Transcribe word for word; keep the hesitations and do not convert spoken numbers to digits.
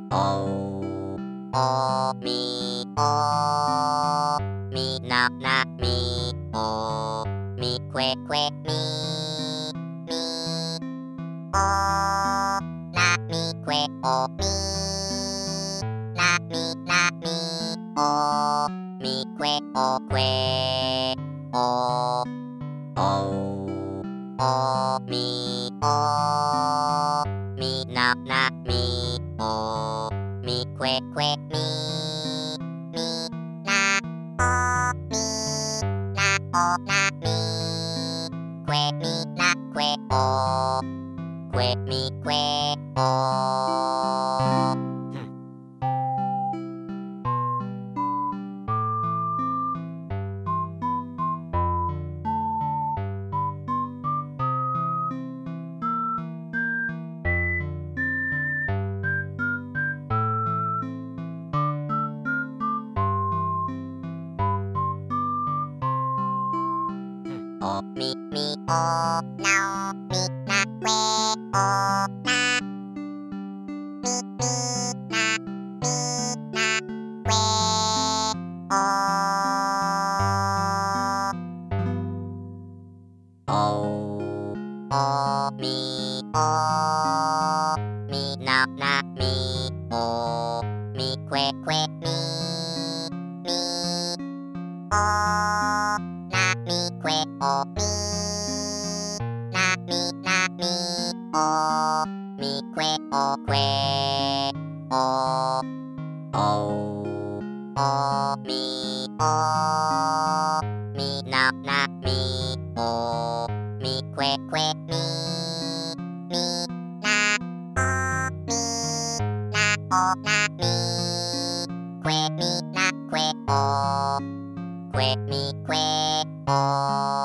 おおみおみななみおみくえくえみみおなみくえおみなみなみおみくえおくえおおおみおみななみおみくえくえみみなおみなおなみくえみなくえおくえみくえおふんおみみおなおみなくえおなみみなみなくえおおおみおみななみおみくえくえみみおなみくえおみなみなみおみくえおくえおおおみおみななみおみくえくえみみなおみなおなみくえみなくえおくえみくえお